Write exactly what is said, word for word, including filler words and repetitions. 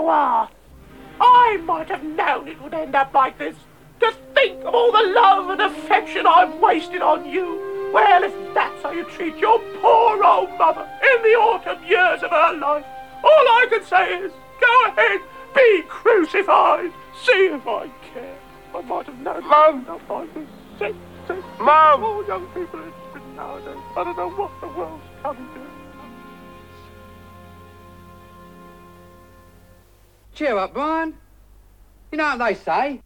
you are. I might have known it would end up like this. To think of all the love and affection I've wasted on you. Well, if that's how you treat your poor old mother in the autumn years of her life, all I can say is, go ahead, be crucified. See if I care. I might have known Mum! enough like this. Sick, sick, Mum! all young people are interested nowadays. I don't know what the world's coming to. Cheer up, Brian. You know what they say?